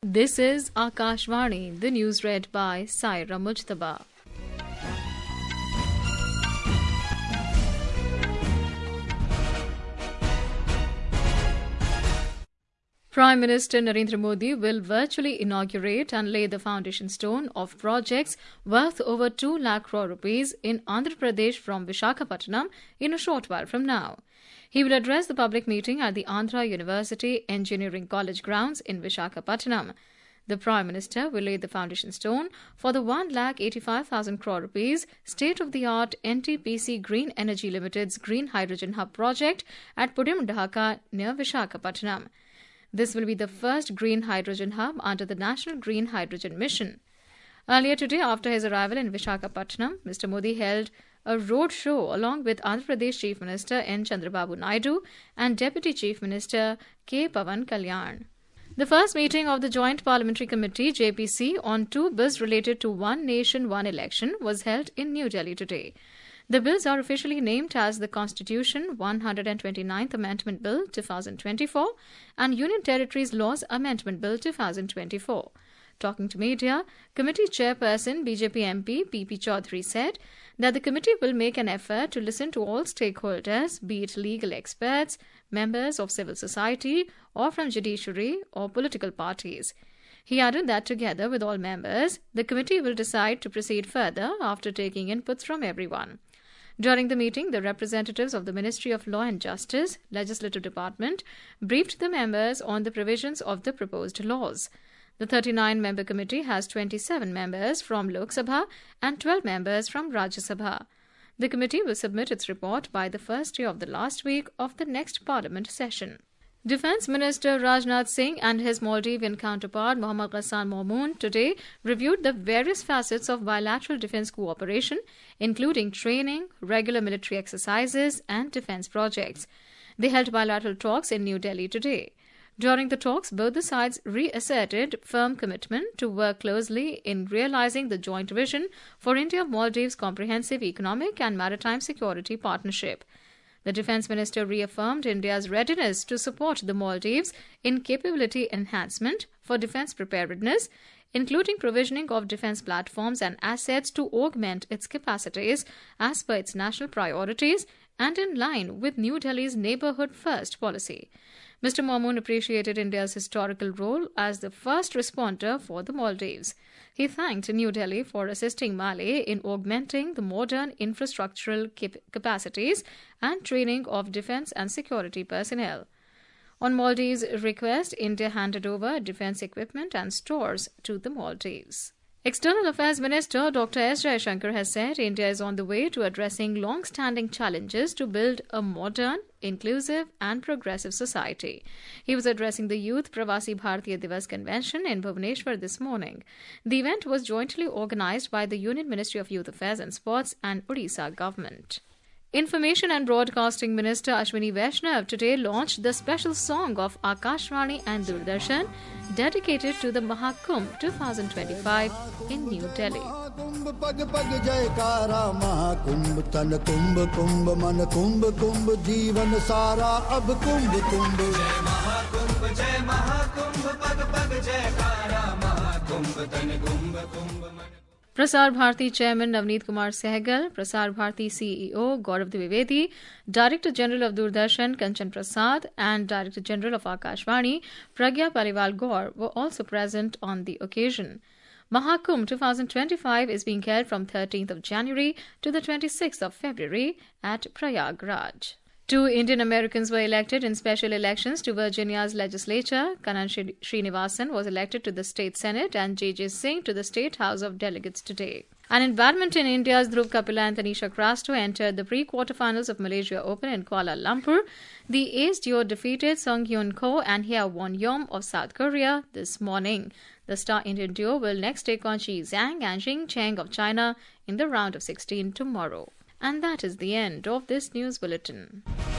This is Akashvani, the news read by Saira Mujtaba. Prime Minister Narendra Modi will virtually inaugurate and lay the foundation stone of projects worth over 2 lakh crore rupees in Andhra Pradesh from Visakhapatnam in a short while from now. He will address the public meeting at the Andhra University Engineering College grounds in Visakhapatnam. The Prime Minister will lay the foundation stone for the 1,85,000 crore rupees state-of-the-art NTPC Green Energy Limited's Green Hydrogen Hub project at Pudimdhaka near Visakhapatnam. This will be the first green hydrogen hub under the National Green Hydrogen Mission. Earlier today, after his arrival in Visakhapatnam, Mr. Modi held a road show along with Andhra Pradesh Chief Minister N. Chandrababu Naidu and Deputy Chief Minister K. Pawan Kalyan. The first meeting of the Joint Parliamentary Committee (JPC) on 2 bills related to One Nation, One Election was held in New Delhi today. The bills are officially named as the Constitution 129th Amendment Bill 2024 and Union Territories Laws Amendment Bill 2024. Talking to media, Committee Chairperson BJP MP P.P. Chaudhary said that the committee will make an effort to listen to all stakeholders, be it legal experts, members of civil society, or from judiciary or political parties. He added that together with all members, the committee will decide to proceed further after taking inputs from everyone. During the meeting, the representatives of the Ministry of Law and Justice, Legislative Department, briefed the members on the provisions of the proposed laws. The 39-member committee has 27 members from Lok Sabha and 12 members from Rajya Sabha. The committee will submit its report by the first day of the last week of the next Parliament session. Defence Minister Rajnath Singh and his Maldivian counterpart Mohammad Ghassan Momoon today reviewed the various facets of bilateral defence cooperation, including training, regular military exercises and defence projects. They held bilateral talks in New Delhi today. During the talks, both the sides reasserted firm commitment to work closely in realising the joint vision for India-Maldives Comprehensive Economic and Maritime Security Partnership. The Defence Minister reaffirmed India's readiness to support the Maldives in capability enhancement for defence preparedness, including provisioning of defence platforms and assets to augment its capacities as per its national priorities and in line with New Delhi's Neighbourhood First policy. Mr. Momoon appreciated India's historical role as the first responder for the Maldives. He thanked New Delhi for assisting Mali in augmenting the modern infrastructural capacities and training of defence and security personnel. On Maldives' request, India handed over defence equipment and stores to the Maldives. External Affairs Minister Dr. S. Jaishankar has said India is on the way to addressing long-standing challenges to build a modern, inclusive and progressive society. He was addressing the Youth Pravasi Bharatiya Divas Convention in Bhubaneswar this morning. The event was jointly organised by the Union Ministry of Youth Affairs and Sports and Odisha government. Information and Broadcasting Minister Ashwini Vaishnav today launched the special song of Akashvani and Doordarshan dedicated to the Mahakumbh 2025 in New Delhi. Prasar Bharati Chairman Navneet Kumar Sehgal, Prasar Bharati CEO Gaurav Dwivedi, Director General of Doordarshan Kanchan Prasad and Director General of Akashvani Pragya Paliwal Gaur were also present on the occasion. Mahakumbh 2025 is being held from 13th of January to the 26th of February at Prayagraj. 2 Indian Americans were elected in special elections to Virginia's legislature. Kanan Srinivasan was elected to the state senate and J.J. Singh to the state house of delegates today. And in badminton, India's Dhruv Kapila and Tanisha Crasto entered the pre-quarterfinals of Malaysia Open in Kuala Lumpur. The ace duo defeated Song Hyun Ko and Hye Won Yom of South Korea this morning. The star Indian duo will next take on Shi Zhang and Xing Cheng of China in the round of 16 tomorrow. And that is the end of this news bulletin.